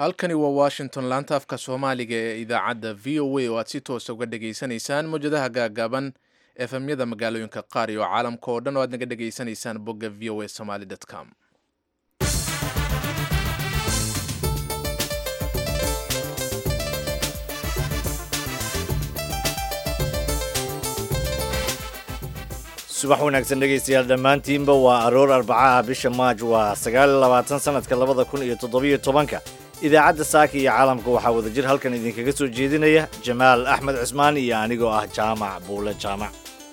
halkani waa washington laanta afka soomaaliga ee idaacadda v o a oo aad si toosa uga dhageysanaysaan mowjadaha gaagaaban efemyada magaalooyinka qaar iyo caalamka oo dhan oo aad naga dhageysanaysaan bogga v o a somaly com. subax wanaagsan dhegaystayaal dhammaantiinba waa aroor arbacaha bisha maaj waa 29 sanadka 2017 idaacadda saaka iyo caalamka waxaa wadajir halkan idinkaga soo jeedinaya jamaal axmed cismaan iyo anigoo ah jaamac buule jaamac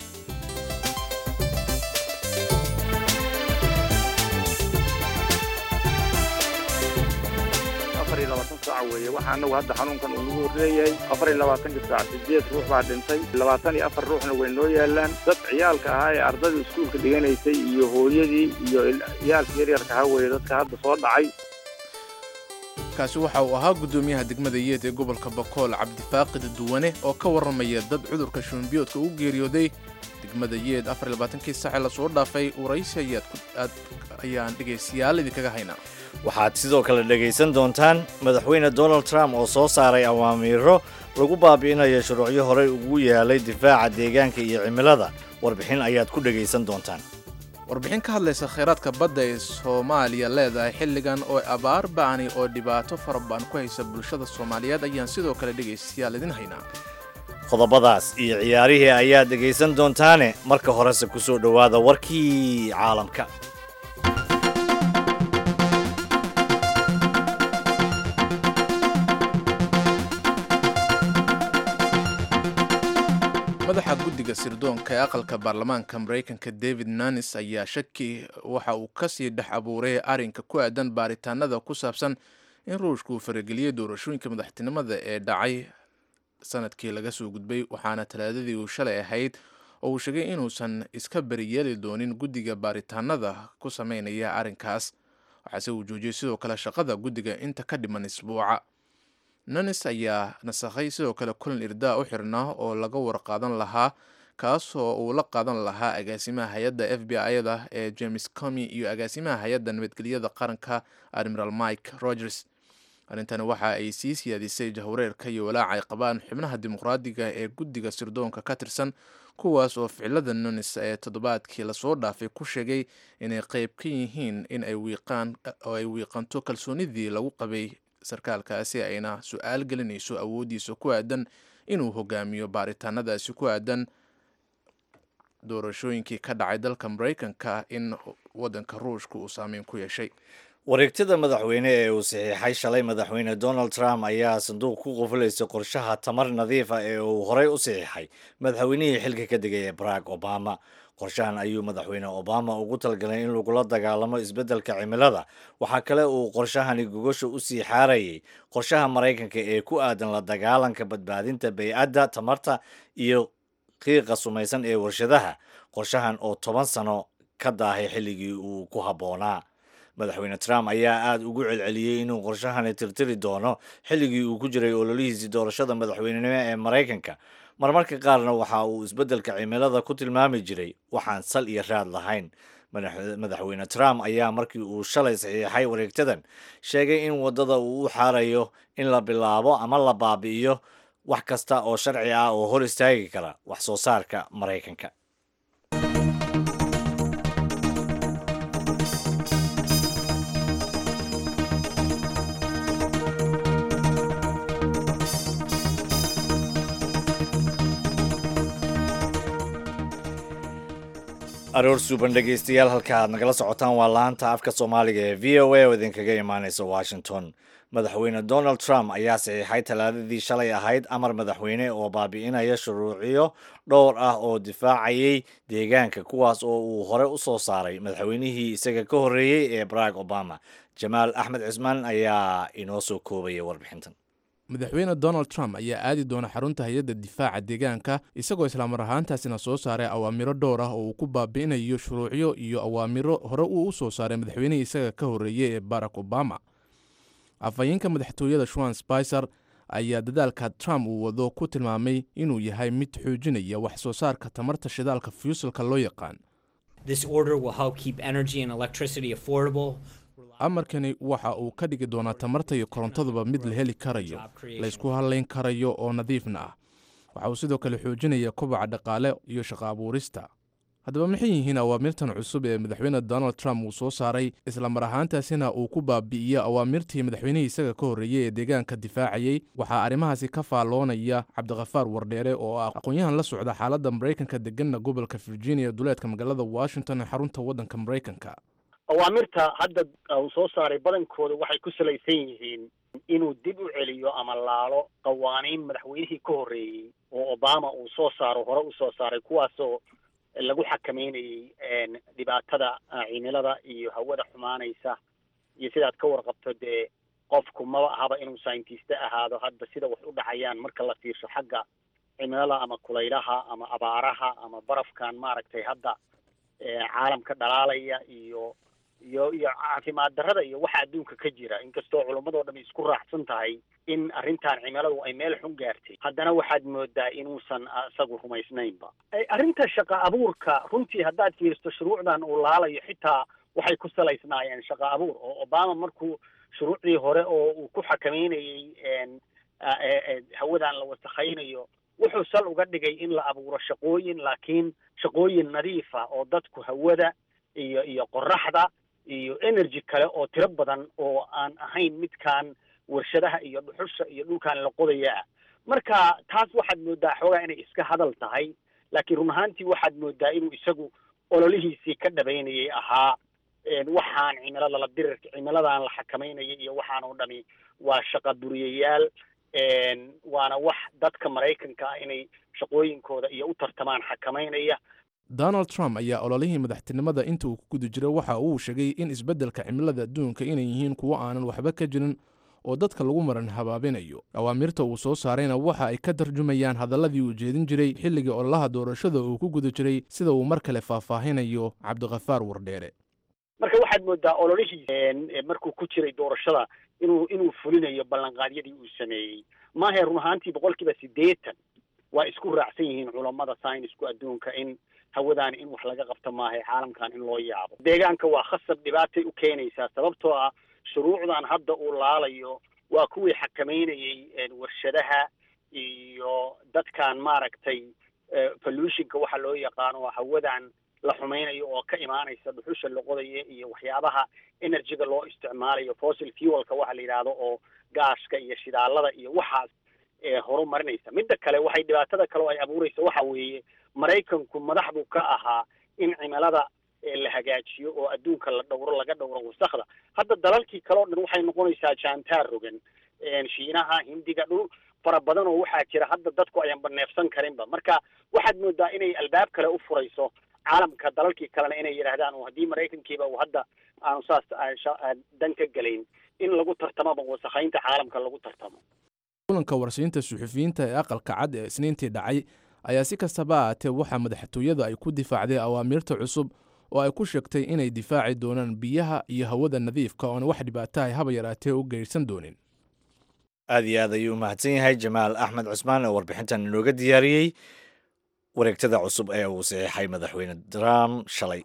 weeye waxa anagu hadda xanuunkan uu nagu horeeyay 24 saac 8 ruux baa dhintay 24 ruuxna way noo yaalaan dad ciyaalka ahaa ee ardada iskuulka dhiganaysay iyo hooyadii iyo ciyaalka yaryarka ahaa weeye dadka hadda soo dhacay. kaasi waxa uu ahaa gudoomiyaha degmada Yeed ee gobolka Bakool Cabdifaaqid Duwane oo ka warramaya dad cudurka shuunbiyoodka u geeriyooday degmada Yeed 24 saac la soo dhaafay uraysiyaad ayaan dhageystayaal idinkaga haynaa. waxaad sidoo kale dhegaysan doontaan madaxweyne Donald Trump oo soo saaray awaamiiro lagu baabi'inayo shuruucyo horey ugu yaalay difaaca deegaanka iyo cimilada warbixin ayaad ku dhagaysan doontaan. warbixin ka hadlaysa kheyraadka badda ee Soomaaliya leedahay xilligan oo abaar ba'ani oo dhibaato farabadan ku haysa bulshada Soomaaliyeed ayaan sidoo kale dhagaystayaal idin haynaa. qodobadaas iyo ciyaarihii ayaad dhagaysan doontaane marka horese ku soo dhowaada warkii caalamka. madaxa guddiga sirdoonka ee aqalka baarlamaanka Mareykanka David Nunes ayaa shaki waxa uu ka sii dhex abuuray arrinka ku aadan baaritaanada ku saabsan in Ruushku uu farageliyay doorashooyinka madaxtinimada ee dhacay sanadkii laga soo gudbay waxaana talaadadii uu shalay ahayd oo uu sheegay inuusan iska bariyeeli doonin guddiga baaritaanada ku sameynaya arrinkaas waxaase uu joojiyay sidoo kale shaqada guddiga inta ka dhiman isbuuca. Nunes ayaa nasakhay sidoo kale kulan irdaa u xirnaa oo laga warqaadan lahaa kaasoo uu la qaadan lahaa agaasimaha hay-adda FBI-da ee James Comey iyo agaasimaha hay-adda nabadgelyada qaranka Admiral Mike Rogers. arrintani waxa ay sii siyaadisay jahwareerka iyo walaaca ay qabaan xubnaha dimuqraadiga ee guddiga sirdoonka ka tirsan kuwaas oo ficilada Nunes ee toddobaadkii lasoo dhaafay ku sheegay inay qayb ka yihiin in ay wiiqanto kalsoonidii lagu qabay sarkaalkaasi ayna su'aal gelinayso awoodiisa ku aadan inuu hogaamiyo baaritaanadaasi ku aadan doorashooyinkii ka dhacay dalka Mareykanka in wadanka Ruushka uu saameyn ku yeeshay. wareegtada madaxweyne ee uu saxiixay shalay madaxweyne Donald Trump ayaa sanduuq ku qofalaysa qorshaha tamar nadiif ah ee uu horey u saxiixay madaxweynihii xilka ka degay Barack Obama. qorshahan ayuu madaxweyne Obama ugu talgalay in lagula dagaalamo isbeddelka cimilada waxa kale uu qorshahani gogosha u sii xaarayay qorshaha Mareykanka ee ku aadan la dagaalanka badbaadinta bay'adda tamarta iyo qiiqa sumaysan ee warshadaha qorshahan oo 10 sano ka daahay xilligii uu ku habboonaa. madaxweyne Trump ayaa aad ugu celceliyay inuu qorshahani tirtiri doono xilligii uu ku jiray ololihiisii doorashada madaxweynenimo ee Mareykanka marmarka qaarna waxa uu isbeddelka cimilada ku tilmaami jiray waxaan sal iyo raad lahayn. madaxweyne Trump ayaa markii uu shalay saxiixay wareegtadan sheegay in wadada uu u xaarayo in la bilaabo ama la baabi'iyo wax kasta oo sharci ah oo hor istaagi kara wax soo saarka Mareykanka. aroor suuban dhegaystayaal halka aad nagala socotaan waa laanta afka Soomaaliga ee V O A oo idinkaga imaanaysa Washington. madaxweyne Donald Trump ayaa saxiixay talaadadii shalay ahayd amar madaxweyne oo baabi'inaya shuruucyo dhowr ah oo difaacayay deegaanka kuwaas oo uu hore u soo saaray madaxweynihii isaga ka horeeyay ee Barack Obama. Jamaal Axmed Cismaan ayaa inoo soo koobaya warbixintan. madaxweyne Donald Trump ayaa aadi doona xarunta hay'adda difaaca deegaanka isagoo isla mar ahaantaasina soo saaray awaamiro dhowr ah oo uu ku baabi'inayo shuruucyo iyo awaamiro hore uu u soo saaray madaxweynihii isaga ka horeeyay ee Barack Obama. afhayeenka madaxtooyada Sean Spicer ayaa dadaalka Trump uu wado ku tilmaamay inuu yahay mid xoojinaya wax soo saarka tamarta shidaalka fuselka loo yaqaan. This order will help keep energy and electricity affordable. amarkani waxa uu ka dhigi doonaa tamarta iyo korontaduba mid la heli karayo laysku halayn karayo oo nadiifna ah. waxa uu sidoo kale xoojinaya kobaca dhaqaale iyo shaqo abuurista. haddaba maxay yihiin awaamirtan cusub ee madaxweyne Donald Trump uu soo saaray, isla mar ahaantaasina uu ku baabi'iyey awaamirtii madaxweynihii isaga ka horreeyey ee deegaanka difaacayay? waxaa arrimahaasi ka faalloonaya Cabdiqafaar Wardheere oo ah aqoon-yahan la socda xaaladda Maraykanka deganna gobolka Virginia duleedka magaalada Washington ee xarunta waddanka Maraykanka. awaamirta hadda uu soo saaray badankooda waxay ku salaysan yihiin inuu dib u celiyo ama laalo qawaaniin madaxweynihii ka horreeyey oo Obama uu soo saaro hore u soo saaray, kuwaasoo lagu xakameynayay dhibaatada cimilada iyo hawada xumaanaysa. iyo sidaad ka warqabto dee qofku maba ahaba inuu scientist ahaado hadda sida wax u dhacayaan marka la fiirsho xagga cimilada ama kulaylaha ama abaaraha ama barafkan maaragtay hadda caalamka dhalaalaya iyo caafimaad darrada iyo waxa adduunka ka jira. inkastoo culimmadoo dhan isku raacsan tahay in arrintan cimiladu ay meel xun gaartay, haddana waxaad moodaa inuusan isagu rumaysnaynba. arrinta shaqa abuurka runtii haddaad fiiristo shuruucdan uu laalayo xitaa waxay ku salaysnaayeen shaqa abuur, oo Obama markuu shuruucdii hore oo uu ku xakameynayay hawadan la wasakhaynayo wuxuu sal uga dhigay in la abuuro shaqooyin, laakiin shaqooyin nadiifa oo dadku hawada iyo qoraxda iyo energy kale oo tiro badan oo aan ahayn midkaan warshadaha iyo dhuxusha iyo dhulkaan la qodaya ah. marka taas waxaad moodaa xoogaa inay iska hadal tahay, laakiin run ahaantii waxaad moodaa inuu isagu ololihiisii ka dhabaynayay ahaa waxaan cimiladan la xakameynaya iyo waxaan oo dhami waa shaqa buriyayaal, waana wax dadka Maraykanka ah inay shaqooyinkooda iyo u tartamaan xakameynaya. Donald Trump ayaa ololihii madaxtinimada inta uu ku guda jiray waxa uu sheegay in isbeddelka cimilada adduunka inay yihiin kuwo aanan waxba ka jirin oo dadka lagu maran habaabinayo. awaamirta uu soo saarayna waxa ay ka tarjumayaan hadalladii uu jeedin jiray xilligii ololaha doorashada uu ku guda jiray, sida uu mar kale faahfaahinayo Cabdiqafaar Wardheere. marka waxaad moodaa ololihii markuu ku jiray doorashada inuu fulinayo ballanqaadyadii uu sameeyey. maahe run ahaantii 80% waa isku raacsan yihiin culammada saynisku adduunka in hawadaan in wax laga qabto maahe caalamkan in loo yaabo. deegaanka waa khasab dhibaatay u keenaysaa, sababtoo ah shuruucdan hadda uu laalayo waa kuwii xakameynayay warshadaha iyo dadkan maaragtay pollutionka waxa loo yaqaano hawadan la xumaynayo oo ka imaanaysa dhuxusha la qodaya iyo waxyaabaha energyga loo isticmaalayo fossil fuelka waxa la yidhaahdo oo gaaska iyo shidaalada iyo waxaas horumarinaysa. midda kale waxay dhibaatada kale oo ay abuuraysa waxa weeye Maraykanku madax buu ka ahaa in cimilada la hagaajiyo oo adduunka laga dhowro wasakhda. hadda dalalkii kale oo dhan waxay noqonaysaa jaantaar rogan, Shiinaha, Hindiga, dhul fara badan oo waxaa jira hadda dadku ayaan baneefsan karinba. marka waxaad moodaa inay albaab kale u furayso caalamka dalalkii kalena inay yidhaahdaan oo haddii Maraykankiiba uu hadda aanu saas dan ka gelayn in lagu tartamaba wasakhaynta caalamka lagu tartamo. kulanka warsiinta suxufiyiinta ee aqalka cad ee Isniintii dhacay ayaa si kastaba ahaatee waxaa madaxtooyada ay ku difaacday awaamirta cusub oo ay ku sheegtay inay difaaci doonaan biyaha iyo hawada nadiifka oona wax dhibaato ah haba yaraatee u geyrsan doonin. aad iyo aad ayuu mahadsan yahay Jamaal Axmed Cusmaan oo warbixintan inooga diyaariyey wareegtada cusub ee uu saxeexay madaxweyne Trump shalay.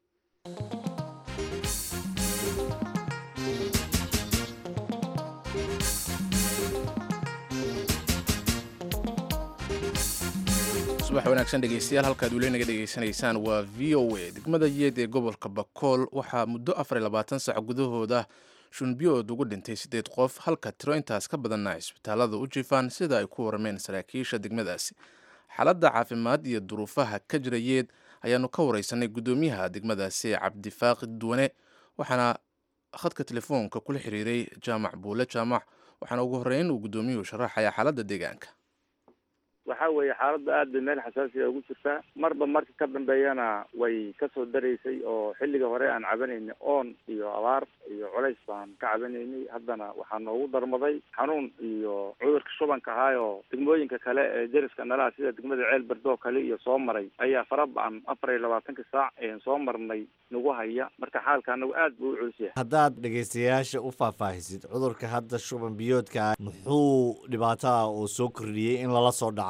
subax wanaagsan dhegeystayaal, halkaad weli naga dhegeysanaysaan waa VOA. degmada Yeed ee gobolka Bakool waxaa muddo 24 saac gudahooda shunbiyood ugu dhintay 8 qof, halka tiro intaas ka badanna isbitaalada u jifaan sida ay ku warmeen saraakiisha degmadaasi. xaaladda caafimaad iyo duruufaha ka jira Yeed ayaanu ka wareysanay gudoomiyaha degmadaasi Cabdifaaqid Duwane, waxaana khadka telefoonka kula xiriiray Jaamac Buule Jaamac, waxaana ugu horeyn uu gudoomiyuhu sharaxaya xaaladda deegaanka. waxa weeye xaaladda aad bay meel xasaasi ah ugu jirtaa, marba marka ka dambeeyana way kasoo daraysay oo xilliga hore aan cabanaynay oon iyo abaar iyo culays baan ka cabanaynay. haddana waxaa noogu darmaday xanuun iyo cudurka shubanka ahaayoo degmooyinka kale ee deriska nalaha sida degmada Ceel Bardoo kale iyo soo maray ayaa farabaan 24 saac soo marnay nagu haya. marka xaalka anagu aad buu u culus yahay. haddaad dhegaystayaasha u faahfaahisid cudurka hadda shuban biyoodka muxuu dhibaatada uu soo kordhiyey in lala soo dhaca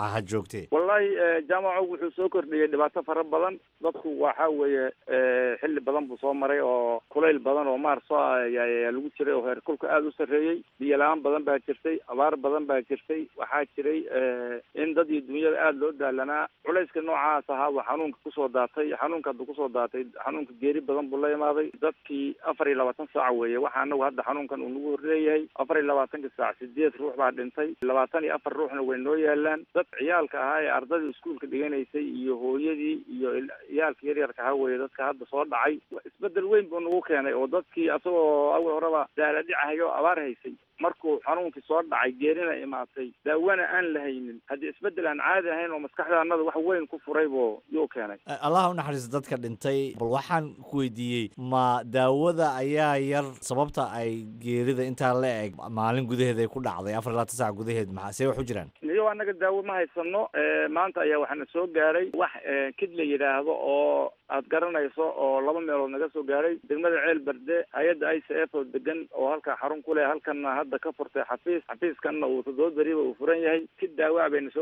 ahaad joogtee. wallahi jaamacu wuxuu soo kordhiyey dhibaato fara badan. dadku waxa weeye xilli badan buu soo maray oo kulayl badan oo maarso ayaa lagu jiray oo heerkulka aada u sarreeyey. biyo la-aan badan baa jirtay, abaar badan baa jirtay. waxaa jiray in dad iyo dunyada aada loo daalanaa. culayska noocaas ahaaba xanuunka kusoo daatay. xanuunka hadduu kusoo daatay, xanuunka geeri badan buu la imaaday. dadkii 24 saac weeye waxa anagu hadda xanuunkan uu nagu horreeyahay. 24 saac 8 ruux baa dhintay, 24 ruuxna way noo yaalaan. dad ciyaalka ahaa ee ardadii iskuulka dhiganaysay iyo hooyadii iyo ciyaalka yaryarka ahaa weeye dadka hadda soo dhacay. isbedel weyn buu nagu keenay oo dadkii asagoo awal horeba daaladhicahayo abaar haysay markuu xanuunkii soo dhacay geerina imaatay daawana aan la haynin. haddii isbedel aan caadi ahayn oo maskaxdaanada wax weyn ku furay buu yuu keenay. allah u naxariisto dadka dhintay. bal waxaan ku weydiiyey, ma daawada ayaa yar sababta ay geerida intaa la eg maalin gudaheed ay ku dhacday 24 saac gudaheed? maxaa see wax u jiraan? niyo anaga daawo ma haysano. maanta ayaa waxaana soo gaaray wax kid la yidhaahdo oo aad garanayso oo 2 meelood naga soo gaaray. degmada ceel berde hay-adda ICF oo degan oo halkaa xarun ku leh, halkana hadda ka furtay xafiiskanna uu 7 beriba uu furan yahay. kid daawa bayna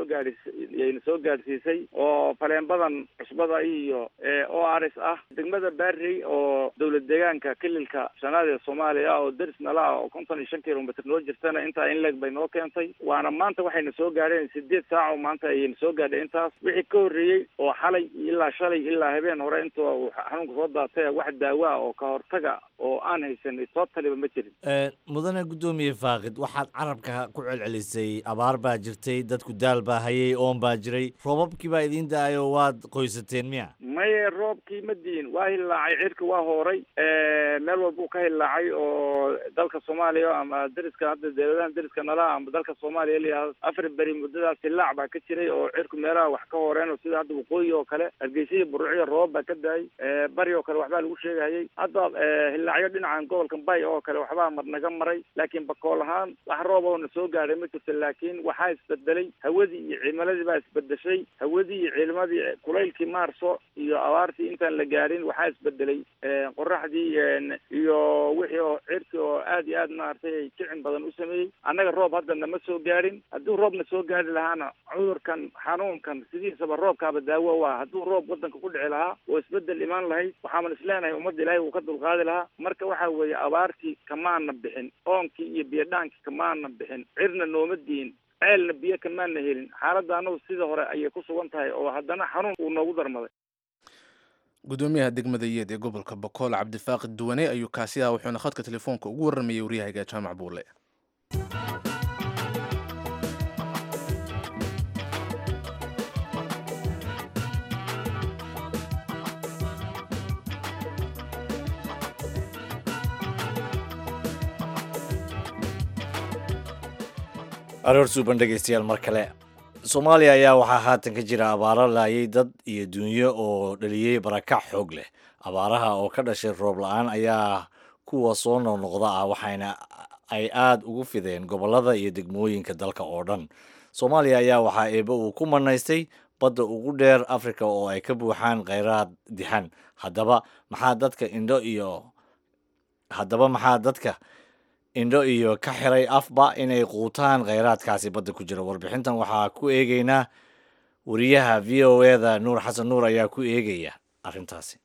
soo gaadhsiisay oo faleenbadan cusbada iyo ORS ah. degmada Barri oo dowlad deegaanka kililka shanaad ee Soomaaliya oo deris nala ah oo 55 kilomitir noo jirtana intaa in leeg bay noo keentay. waana maanta waxayna soo gaadheen 8 saac oo maanta ayayna soo gaadhay intaas. wixii ka horreeyey oo xalay ilaa shalay ilaa habeen hore inta uu xanuunka soo daatay wax daawa oo ka hortaga oo aan haysan totally ma jirin. mudane gudoomiye Faaqid, waxaad carabka ku celcelisay abaar baa jirtay, dadku daal baa hayay, oon baa jiray. roobabkii baa idin daayo waad qoysateen miya? maye roobkii ma diin. waa hilaacay, cirka waa hooray. meel walba uu ka hilaacay oo dalka Soomaaliya ama dariska hadda dawladahan dariska nala ama dalka Soomaaliya ilaa 4 beri muddadaas hilaac baa ka jiray oo cirku meelaha wax ka horeen oo sida hadda waqooyi oo kale Hargeysa Burco roob baa ka daay. bari oo kale waxbaa lagu sheegayay. hadda hilaacyo dhinacan gobolka Bay oo kale waxbaa naga maray, laakiin bakool ahaan wax roob oo na soo gaaray ma jirto. laakiin waxaa isbedelay hawadii iyo cimiladii baa isbedeshay. hawadii iyo cimiladii kulaylkii maarso iyo abaartii intaan la gaarin waxaa isbedelay qoraxdii iyo wixii oo cirki oo aad iyo aad maartay kicin badan u sameeyey. annaga roob hadda nama soo gaarin. hadduu roobna soo gaari lahaana cudurkan xanuunkan sidiisaba roobkaaba daawo waa. hadduu roob wadanka ku dhici lahaa oo isbedel imaan lahayd waxaaman isleenahay ummadda ilaahay uu ka dulqaadi lahaa. marka waxa weeye abaartii kamaana bixin, oonkii iyo biyodhaankii kamaana bixin, cirna nooma diin, ceelna biyo kamaana helin. xaaladda anagu sida hore ayay ku sugan tahay oo haddana xanuun uu noogu darmaday. gudoomiyaha degmada Yeed ee gobolka Boqol Cabdifaaqid Duwane ayuu kaasi ah, wuxuuna khadka telefoonka ugu warramayay wariyahayga Jaamac Buule. aroor suuban dhegeystayaal mar kale. Soomaaliya ayaa waxaa haatan ka jira abaaro laayay dad iyo dunyo oo dhaliyay barakac xoog leh. abaaraha oo ka dhashay roob la-aan ayaa kuwa soo noqnoqda ah waxayna ay aad ugu fideen gobolada iyo degmooyinka dalka oo dhan. Soomaaliya ayaa waxaa eeba uu ku manaystay badda ugu dheer Afrika oo ay ka buuxaan kheyraad dihan. haddaba maxaa dadka indho iyo ka xiray afba inay quutaan kheyraadkaasi badda ku jira? warbixintan waxaa ku eegaynaa wariyaha VOA-da Nuur Xasan Nuur ayaa ku eegaya arrintaasi.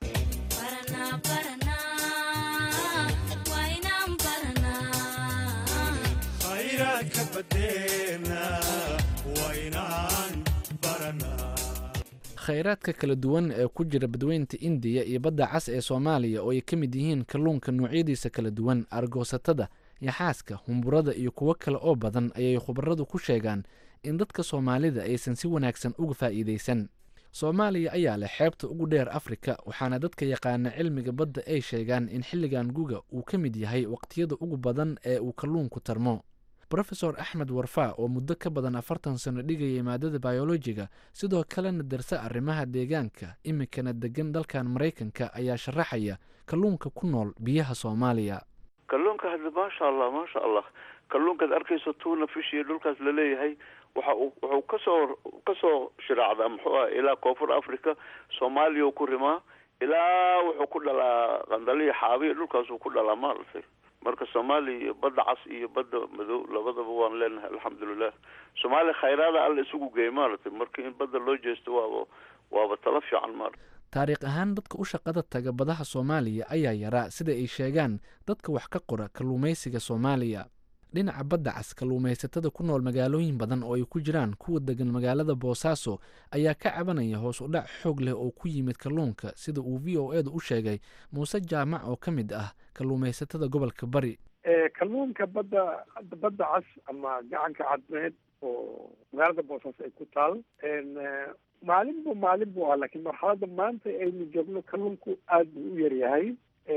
khayraadka kala duwan ee ku jira badweynta Indiya iyo badda cas ee Soomaaliya oo ay ka mid yihiin kalluunka noocyadiisa kala duwan, argoosatada, yaxaaska, humburada iyo kuwo kale oo badan ayay khubaradu ku sheegaan in dadka Soomaalida aysan si wanaagsan uga faa'iideysan. Soomaaliya ayaa leh xeebta ugu dheer Afrika, waxaana dadka yaqaana cilmiga badda ay sheegaan in xilligan guga uu ka mid yahay waqtiyada ugu badan ee uu kalluunku tarmo. Professor Axmed Warfaa oo muddo ka badan 40 sano dhigayay maadada biologiga sidoo kalena darsa arrimaha deegaanka imikana degan dalkan Mareykanka ayaa sharaxaya kalluunka ku nool biyaha Soomaaliya. kalluunka hadda maasha Allah kalluunka arkayso tuna fish iyo dhulkaas la leeyahay wuxuu kasoo shiraacdaa ilaa koonfur Afrika, Soomaaliya ku rimaa ilaa wuxuu ku dhalaa qandaliya xaabiya dhulkaas uu ku dhalaa maartay marka soomaaliya iyo badda cas iyo badda madow labadaba waan leenahay alxamdulilah. soomaaliya khayraada alla isugu geey maaragtay, marka in badda loo jeesto waaba talo fiican maaragtay. taariikh ahaan dadka u shaqada taga badaha soomaaliya ayaa yaraa sida ay sheegaan dadka wax ka qora kalluumaysiga soomaaliya. dhinaca badda cas kalluumaysatada ku nool magaalooyin badan oo ay ku jiraan kuwa degan magaalada boosaaso ayaa ka cabanaya hoos u dhac xoog leh oo ku yimid kalluunka, sida uu v o edu u sheegay muuse jaamac oo ka mid ah kalluumaysatada gobolka bari. kalluunka badda cas ama gacanka cadmeed oo magaalada boosaaso ay ku taal maalin buu ahaa, laakiin marxalada maanta aynu joogno kalluunku aad buu u yaryahay.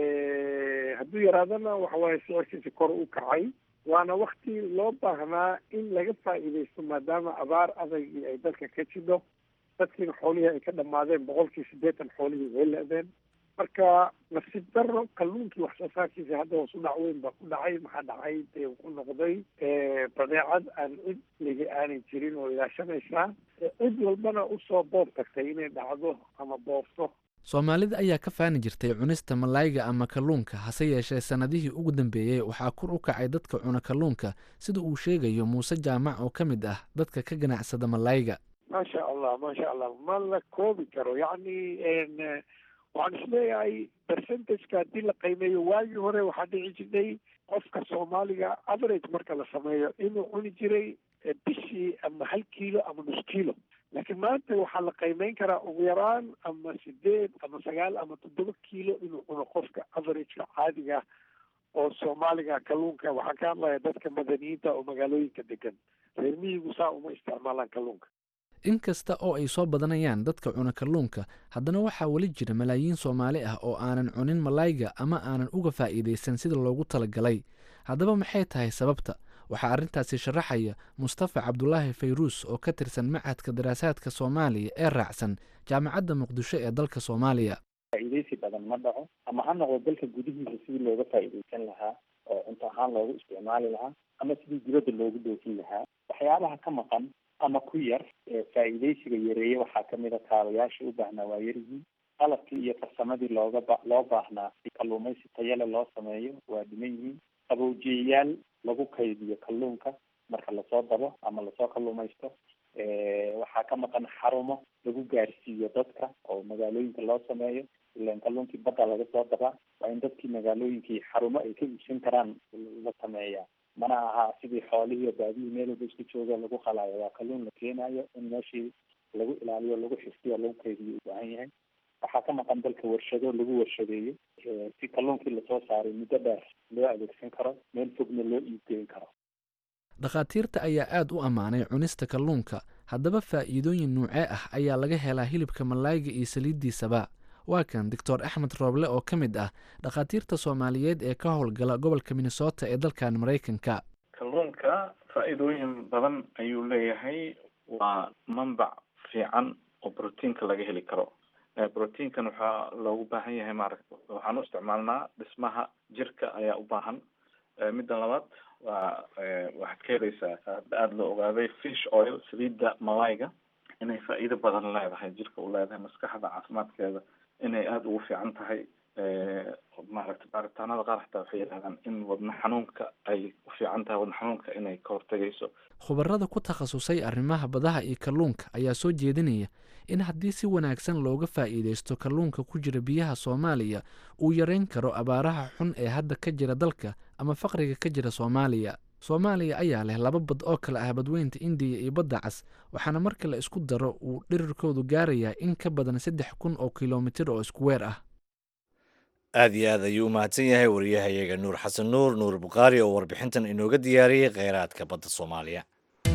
hadduu yaraadana waxawaaye sicirkiisa kor u kacay, waana wakti loo baahnaa in laga faa'iidaysto maadaama abaar adagii ay dalka ka jidho, dadkiina xoolihii ay ka dhammaadeen, 80% xoolihii way le-deen. marka nasiib daro kalluunkii wax soo saarkiisa hadda hoos u dhac weyn baa ku dhacay. maxaa dhacay dee wuxuu noqday badeecad aan cid liga aanay jirin oo ilaashanaysaa, cid walbana usoo boob tagtay inay dhacdo ama boobto. soomaalida ayaa ka faani jirtay cunista malayga ama kalluunka, hase yeeshee sanadihii ugu dambeeyey waxaa kor u kacay dadka cuna kalluunka, sida uu sheegayo muuse jaamac oo ka mid ah dadka ka ganacsada malayga. maasha allah ma la koobi karo. yacni waxaan isleeyahay percentageka haddii la qiimeeyo waagii hore waxaa dhici jirtay qofka soomaaliga average marka la sameeyo inuu cuni jiray bishii ama 1 kiilo ama nus kiilo, laakiin maanta waxaa la qiimeyn karaa ugu yaraan ama 8 ama 9 ama 7 kiilo inuu cuno qofka averageka caadiga oo soomaaliga kalluunka. waxaan ka hadlaya dadka madaniyiinta oo magaalooyinka degan, reer miyigu saa uma isticmaalaan kalluunka. inkasta oo ay soo badanayaan dadka cuna kalluunka, haddana waxaa weli jira malaayiin soomaali ah oo aanan cunin malayga ama aanan uga faa'iidaysan sida loogu talagalay. haddaba maxay tahay sababta? waxaa arrintaasi sharaxaya mustafa cabdulaahi fayruus oo ka tirsan machadka daraasaadka soomaaliya ee raacsan jaamacadda muqdisho ee dalka soomaaliya. faa'iidaysi badan ma dhaco, ama ha noqdo dalka gudihiisa sidii looga faa'iidaysan lahaa oo cunto ahaan loogu isticmaali lahaa, ama sidii dibadda loogu dhoofin lahaa. waxyaabaha ka maqan ama ku yar faa'iidaysiga yareeye waxaa kamid a kaabayaasha u baahnaa waa yaryihiin, qalabkii iyo farsamadii loo baahnaa si kalluumaysi tayale loo sameeyo waa dhiman yihiin, qaboojiyayaal lagu kaydiyo kalluunka marka lasoo dabo ama lasoo kalluumaysto. waxaa ka maqan xarumo lagu gaarsiiyo dadka oo magaalooyinka loo sameeyo, ilaan kalluunkii badda laga soo dabaa, waa in dadkii magaalooyinkii xarumo ay ka iibsan karaan la sameeyaa. mana aha sidii xoolihii oo baadihii meel walba isku jooga lagu qalaayo. waa kalluun la keenayo in meeshii lagu ilaaliyo, lagu xifdiyo, lagu kaydiyo u baahan yahay. waxaa ka maqan dalka warshado lagu warshadeeyo si kalluunkii lasoo saaray muddo dheer loo adeegsan karo, meel fogna loo iibgeyn karo. dhakhaatiirta ayaa aad u ammaanay cunista kalluunka. haddaba faa'iidooyin nuucee ah ayaa laga helaa hilibka malayga iyo saliiddiisaba? waa kan doctor axmed rooble oo ka mid ah dhakhaatiirta soomaaliyeed ee ka howlgala gobolka minnesota ee dalkan maraykanka. kalluunka faa'iidooyin badan ayuu leeyahay. waa manbac fiican oo brotiinka laga heli karo. brotiinkan waxaa loogu baahan yahay maaragta waxaan u isticmaalnaa dhismaha jirka ayaa u baahan. midda labaad waxaad ka helaysaa aada la ogaaday fish oil, saliidda malayga, inay faa'iido badan leedahay jirka u leedahay, maskaxda caafimaadkeeda inay aada ugu fiican tahay. maaragta baaritaanada qaar xataa waxay yidhahdaan in wadna xanuunka ay u fiican tahay, wadna xanuunka inay ka hortagayso. khubarada ku takhasusay arrimaha badaha iyo kalluunka ayaa soo jeedinaya in haddii si wanaagsan looga faa'iidaysto kalluunka ku jira biyaha soomaaliya uu yareyn karo abaaraha xun ee hadda ka jira dalka ama faqriga ka jira soomaaliya. soomaaliya ayaa leh 2 bad oo kale ah badweynta indiya iyo badda cas, waxaana marka la isku daro uu dhirirkoodu gaarayaa in ka badan 3,000 oo kilomitir oo isku weer ah. aad iyo aad ayuu u mahadsan yahay wariyahayaga nuur xasan nuur bukhaari oo warbixintan inooga diyaariyey kheyraadka badda soomaaliya.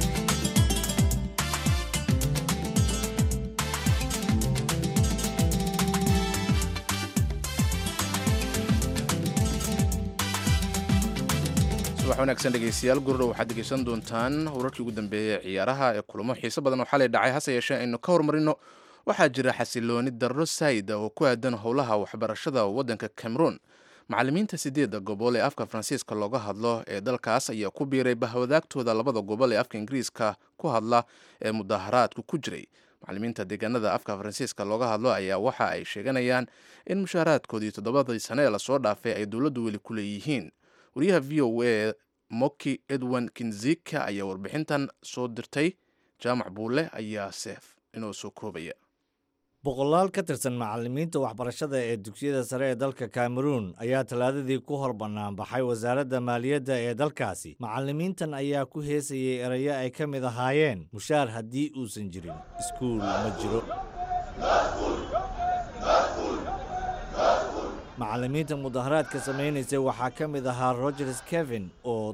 subax wanaagsan dhegeystayaal, gurdhow waxaad dhegeysan doontaan wararkii ugu dambeeyey ciyaaraha ee kulamo xiiso badan oo xalay dhacay. hase yeeshee aynu ka hormarino, waxaa jira xasilooni darro saayida oo ku aadan howlaha waxbarashada waddanka cameroon. macallimiinta 8 gobol ee afka faransiiska looga hadlo ee dalkaas ayaa ku biiray bahwadaagtooda 2 gobol ee afka ingiriiska ku hadla ee mudaharaadku ku jiray. macallimiinta deegaanada afka faransiiska looga hadlo ayaa waxa ay sheeganayaan in mushaaraadkoodii 7 sane ee lasoo dhaafay ay dowladdu weli ku leeyihiin. wariyaha v o a moki edwin kinzika ayaa warbixintan soo dirtay. jaamac buule ayaa seef inoo soo koobaya. boqolaal ka tirsan macallimiinta waxbarashada ee dugsiyada sare ee dalka Cameroon ayaa talaadadii ku hor bannaan baxay wasaaradda maaliyadda ee dalkaasi. Macallimiintan ayaa ku heesayay erayo ay ka mid ahaayeen mushaar haddii uusan jirin iskuul ma jiro. macallimiinta mudaharaadka sameynaysa waxaa ka mid ahaa Rogers Kevin oo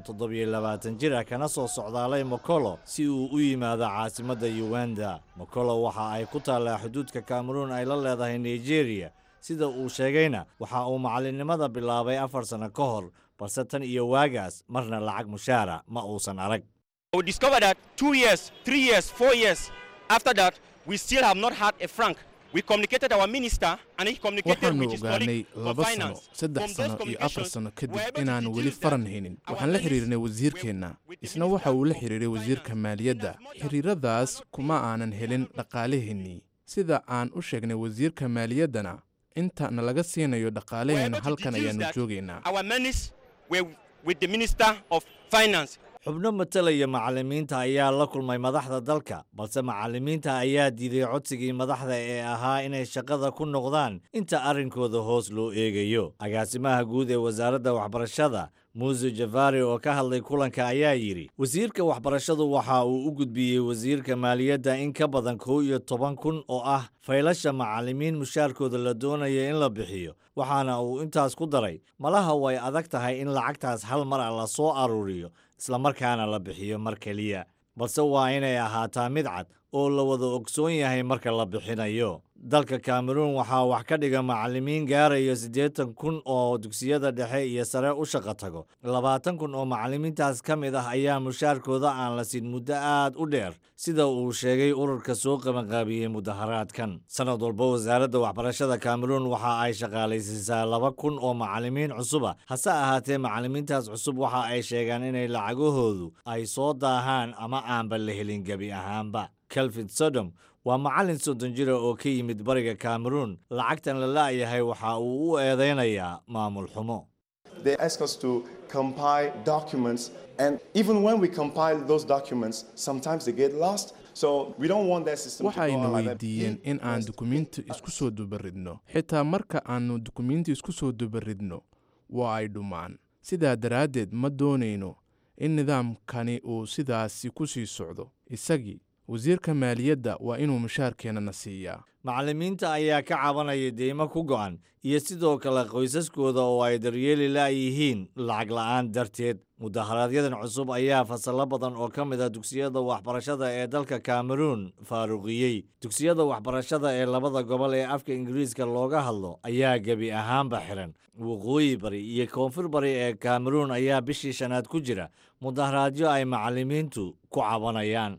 27 jir ah kana soo socdaalay Mokolo si uu u yimaado caasimadda Uganda. Mokolo waxa ay ku taallaa xuduudka Cameroon ay la leedahay Nigeria. Sida uu sheegayna waxa uu macallinimada bilaabay 4 sano ka hor, balse tan iyo waagaas marna lacag mushaara ma uusan arag. We discovered that 2 years, 3 years, 4 years after that we still have not had a franc. We communicated our minister and he communicated with his colleague for finance. Saddex sano iyo 4 sano kadib inaan weli faran haynin. Waxaan la xiriirnay wasiirkeena. Isna waxa uu la xiriiray wasiirka maaliyadda. Xiriiradaas kuma aanan helin dhaqaalaheennii. Sida aan u sheegnay wasiirka maaliyaddana, inta nalaga siinayo dhaqaalaheena halkan ayaanu joogaynaa. Our ministers were with the minister of finance. xubno matalaya macallimiinta ayaa la kulmay madaxda dalka, balse macallimiinta ayaa diiday codsigii madaxda ee ahaa inay shaqada ku noqdaan inta arrinkooda hoos loo eegayo. agaasimaha guud ee wasaaradda waxbarashada Muuse Javari oo ka hadlay kulanka ayaa yiri wasiirka waxbarashadu waxa uu u gudbiyey wasiirka maaliyadda in ka badan 11,000 oo ah faylasha macallimiin mushaarkooda la doonayo in la bixiyo, waxaana uu intaas ku daray malaha way adag tahay in lacagtaas hal mar la soo aruuriyo isla markaana la bixiyo mar kaliya, balse waa inay ahaataa mid cad oo la wada ogsoon yahay marka la bixinayo. dalka Cameroon waxaa wax ka dhiga macallimiin gaaraya 80,000 oo dugsiyada dhexe iyo sare u shaqo tago. 20,000 oo macallimiintaas ka mid ah ayaa mushaarkooda aan la siin muddo aad u dheer, sida uu sheegay ururka soo qabanqaabiyey mudaharaadkan. sanad walba wasaaradda waxbarashada Cameroon waxa ay shaqaalaysiisaa 2,000 oo macallimiin cusub ah. hase ahaatee macallimiintaas cusub waxa ay sheegaan inay lacagahoodu ay soo daahaan ama aanba la helin gebi ahaanba. Kelvin Sodom waa macallin 30 jir oo ka yimid bariga Cameroon. lacagtan la laayahay waxa uu u eedeynayaa maamul xumo. They ask us to compile documents, and even when we compile those documents, sometimes they get lost. So we don't want that system to go waxayna on like weydiiyeen in aan dukumiinti isku soo dubaridno. xitaa marka aanu dukumiinti isku soo dubaridno waa ay dhumaan. sidaa daraaddeed ma doonayno in nidaamkani uu sidaasi ku sii socdo. isagii wasiirka maaliyadda waa inuu mushaarkeena na siiyaa. macallimiinta ayaa ka cabanaya deymo ku go'an iyo sidoo kale qoysaskooda oo ay daryeeli la'yihiin lacag la'aan darteed. mudaharaaadyadan cusub ayaa fasallo badan oo ka mid ah dugsiyada waxbarashada ee dalka Cameroon faaruqiyey. dugsiyada waxbarashada ee labada gobol ee afka Ingiriiska looga hadlo ayaa gebi ahaanba xiran. waqooyi bari iyo koonfur bari ee Cameroon ayaa bishii shanaad ku jira mudaharaadyo ay macallimiintu ku cabanayaan.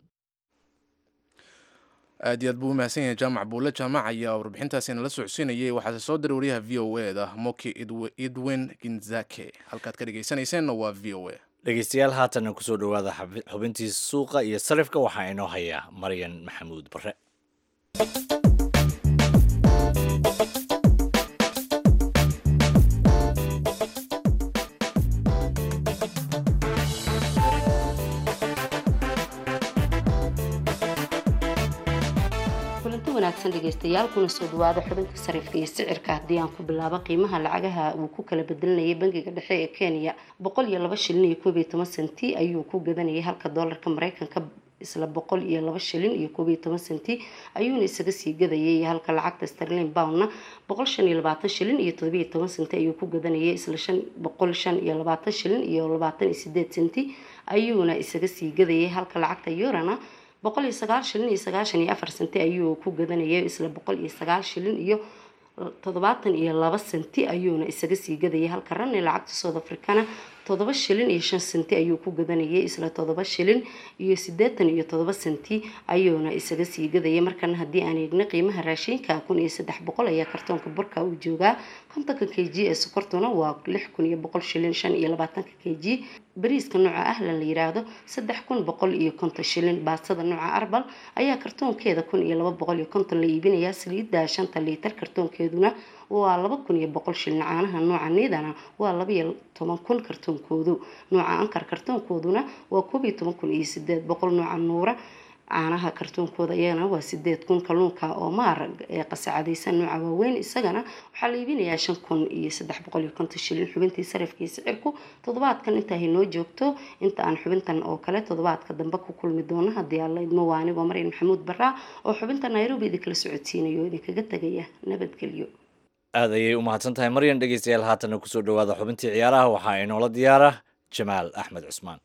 aad iyo aad buu u mahadsan yahay jaamac buule. jaamac ayaa warbixintaasina la socodsiinayay. waxaase soo diray wariyaha v o a da moki edwin ginzake. halkaad ka dhegaysanayseena waa v o a. dhegeystayaal haatan kusoo dhowaada xubintii suuqa iyo sarifka waxaa inoo haya Maryan Maxamuud Bare. wanaagsan dhegeystayaal kuna soo dhawaada xubinta sarifka iyo sicirka. haddii aan ku bilaabo qiimaha lacagaha uu ku kala bedelanayay bangiga dhexe ee Kenya 102 shilin iyo 12 senti ayuu ku gadanayay, halka doolarka Mareykanka isla 102 shilin iyo 12 senti ayuuna isaga sii gadayay, halka lacagta sterling pound 125 shilin iyo 17 senti ayuu ku gadanayay, isla 125 shilin iyo 28 senti ayuuna isaga sii gadayay, halka lacagta euro 109 shilin iyo 94 senti ayuu ku gadanayay, isla 109 shilin iyo 72 senti ayuuna isaga sii gadayay, halka rand lacagta South Africana 7 shilin iyo 5 senti ayuu ku gadanayay, isla 7 shilin iyo 87 senti ayuuna isaga sii gadayay. markan haddii aan eegno qiimaha raashinka 1300 ayaa kartoonka burka uu joogaa. 50 kg ee sokortuna waa 6100 shilin 25 kg. bariiska nooca ahlan la yiraahdo 3150 shilin. baastada nooca arbal ayaa kartoonkeeda 1250 la iibinayaa. saliidda 5 litir kartoonkeeduna waa 2,100 shilin. caanaha nooca niidana waa 12,000 kartoonkoodu. nooca ankar kartoonkooduna waa 11,800. nooca nuura caanaha kartoonkooda iyagana waa 8,000. kalluunka oo maarag ee qasacadaysan nooca waaweyn isagana waxaa la iibinayaa 5,350 shilin. xubintii sarifkiisa cirku toddobaadkan inta ay noo joogto inta aan xubintan oo kale toddobaadka dambe ku kulmi doono haddii alla idmo. waa anigo Maryam Maxamuud Barra oo xubinta Nairobi idinka socodsiinayo idinkaga tagaya nabadgelyo. aad ayay u mahadsantahay Maryam. dhegeystayaal haatan ku soo dhawaada xubintii ciyaaraha waxaa inoola diyaara Jamaal Axmed Cusmaan.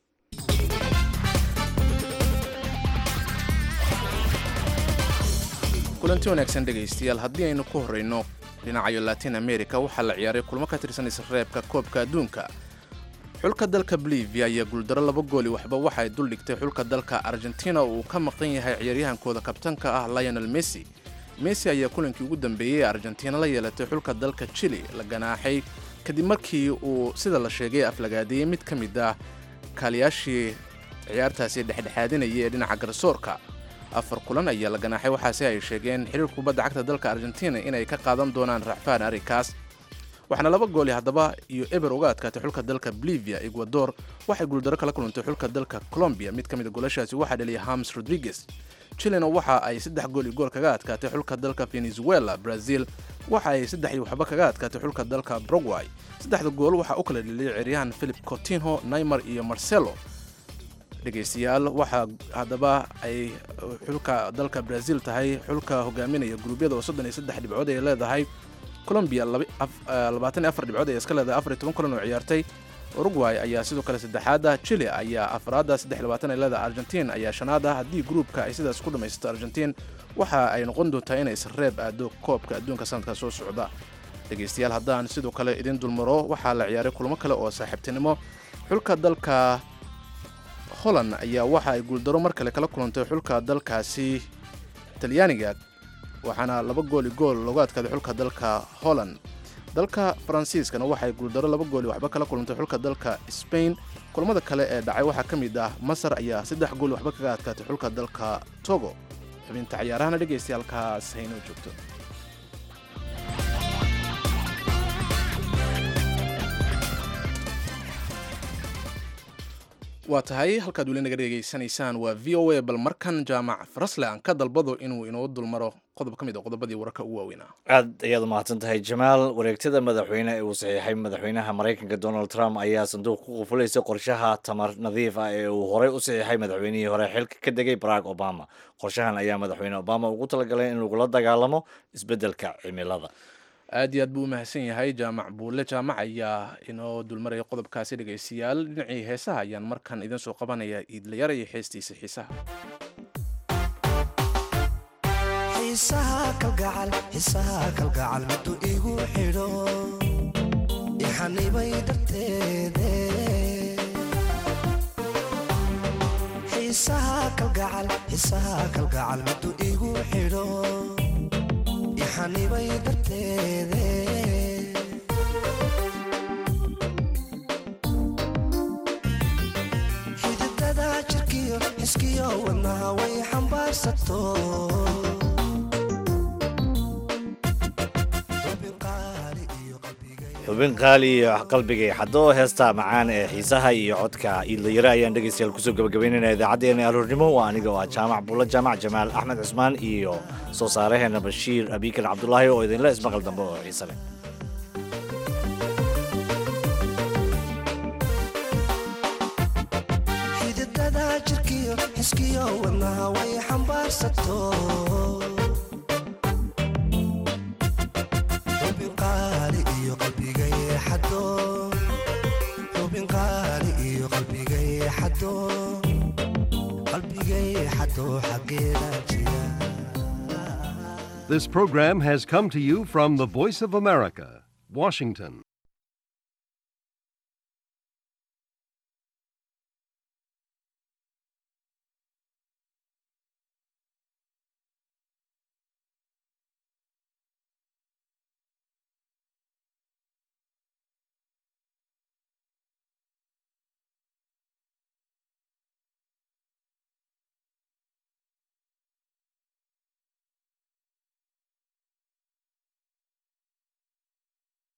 kulanti wanaagsan dhegaystayaal, haddii aynu ku horeyno dhinaca Latin America waxaa la ciyaaray kulmo ka tirsan isreebka koobka adduunka. xulka dalka Bolivia ayaa guuldaro 2 gool waxba waxay dul dhigtay xulka dalka Argentina oo uu ka maqan yahay ciyaaryahankooda kabtanka ah Lionel Messi. Messi ayaa kulankii ugu dambeeyay Argentina la yeelatay xulka dalka Chile la ganaaxay kadib markii uu sida la sheegay aflagaadiyay mid ka mid ah kaaliyaashii ciyaartaasi dhexdhexaadinayay ee dhinaca garsoorka. 4 kulan ayaa la ganaaxay waxaase ay sheegeen xiriirka kubadda cagta dalka Argentina inay ka qaadan doonaan racfaan arrinkaas. waxaana 2 gool haddaba iyo eber uga adkaatay xulka dalka Bolivia. Ecuador waxay guuldaro kala kulantay xulka dalka Colombia. mid ka mid ah goolashaasi waxaa dhaliyay James Rodriguez. Chile waxa ay 3 gool iyo gool kaga adkaatay xulka dalka Venezuela. Brazil waxa ay 3 iyo waxba kaga adkaatay xulka dalka Paraguay. 3 gool waxa u kala dhaliyay ciyaaryahan Philip Coutinho, Neymar iyo Marcelo. dhegeystayaal waxa haddaba ay xulka dalka Brazil tahay xulka hogaaminaya gruubyada oo 33 dhibcood ay leedahay. Colombia 24 dhibcood ay iska leedahay 14 kulan oo ciyaartay. Uruguay ayaa sidoo kale saddexaad. Chile ayaa afraad 23 ay leedahay. Argentina ayaa shanaad. haddii gruupka ay sidaas ku dhamaysto Argentina waxa ay noqon doontaa inay isreeb aado koobka adduunka sanadka soo socda. dhegeystayaal haddaan sidoo kale idin dulmaro waxaa la ciyaaray kulamo kale oo saaxiibtinimo. xulka dalka Holland ayaa waxa ay guuldaro mar kale kala kulantay xulka dalkaasi Talyaaniga waxaana 2 gool iyo gool looga adkaaday xulka dalka Holland. dalka Faransiiskana waxay guuldaro 2 gool waxba kala kulantay xulka dalka Spain. kulamada kale ee dhacay waxaa ka mid ah Masar ayaa 3 gool waxba kaga adkaatay xulka dalka Togo. xubinta ciyaarahana dhegeystayaal kaas hayno joogto. waa tahay halkaad weli naga dhegeysanaysaan waa VOA. bal markan jaamac Farasle aan ka dalbado inuu inoo dulmaro qodob ka mid ah qodobadii wararka ugu waaweynaa. aad ayaad u mahadsantahay Jamaal. wareegtada madaxweyne ee uu saxiixay madaxweynaha Mareykanka Donald Trump ayaa sanduuq ku qufulaysa qorshaha tamar nadiif ah ee uu horey u saxiixay madaxweynihii hore xilka ka degay Barack Obama. qorshahan ayaa madaxweyne Obama ugu talagalay in lagu dagaalamo isbeddelka cimilada. aad iyo aad buu u mahadsan yahay jaamac buule. jaamac ayaa inoo dulmaraya qodobkaasi dhegaystayaal. dhinacii heesaha ayaan markan idin soo qabanaya iidlayar iyo heestiisa xiisaha. xiisaha kalgacal miduu igu xidho ixanibay darteede. xiisaha kalgacal miduu igu xidho ixanibay darteede. xididada jirkiyo xiskiyo wadnaha way xambaarsato. xubin qaali iyo qalbigay xadoo heesta macaan ee xiisaha iyo codka iidlayare ayaan dhegaystayaal kusoo gabagabaynayna idaacaddeenna aroornimo. waa aniga oo jaamac buulla jaamac Jamaal Axmed Cusmaan iyo soo saaraheena Bashiir Abiikar Cabdulaahi oo idinla ismaqal dambe oo xiise leh. xididada jirkiyo xiskiyo wadnaha way xambaarsato. This program has come to you from the Voice of America, Washington.